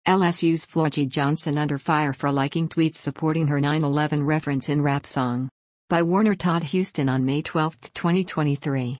LSU's Flogie Johnson under fire for liking tweets supporting her 9/11 reference in rap song. By Warner Todd Houston on May 12, 2023.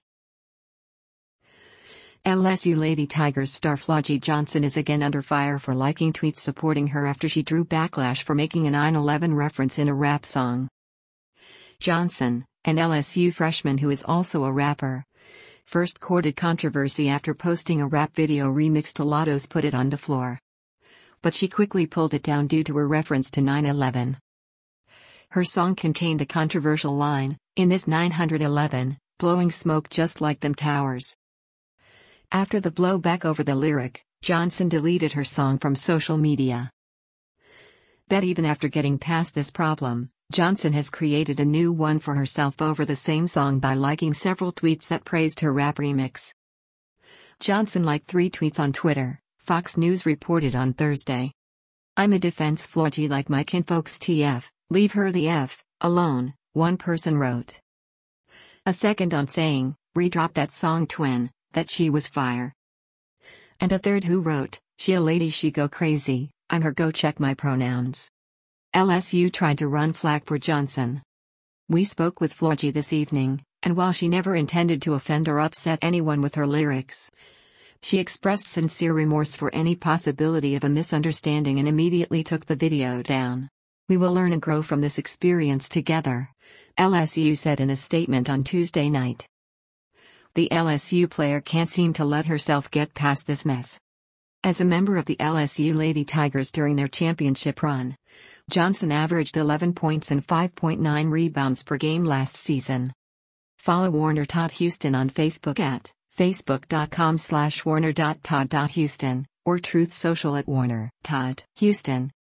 LSU Lady Tigers star Flogie Johnson is again under fire for liking tweets supporting her after she drew backlash for making a 9/11 reference in a rap song. Johnson, an LSU freshman who is also a rapper, first courted controversy after posting a rap video remix to Latto's Put It On the Floor. But she quickly pulled it down due to a reference to 9/11. Her song contained the controversial line, "In this 911, blowing smoke just like them towers." After the blowback over the lyric, Johnson deleted her song from social media. But even after getting past this problem, Johnson has created a new one for herself over the same song by liking several tweets that praised her rap remix. Johnson liked 3 tweets on Twitter, Fox News reported on Thursday. "I'm a defense Flogie like my kinfolks TF, leave her the F alone," one person wrote. A second on saying, "Redrop that song twin, that she was fire." And a third who wrote, "She a lady she go crazy, I'm her go check my pronouns." LSU tried to run flag for Johnson. "We spoke with Flogie this evening, and while she never intended to offend or upset anyone with her lyrics, she expressed sincere remorse for any possibility of a misunderstanding and immediately took the video down. We will learn and grow from this experience together," LSU said in a statement on Tuesday night. The LSU player can't seem to let herself get past this mess. As a member of the LSU Lady Tigers during their championship run, Johnson averaged 11 points and 5.9 rebounds per game last season. Follow Warner Todd Houston on Facebook at facebook.com/warner.todd.houston or Truth Social at Warner Todd Houston.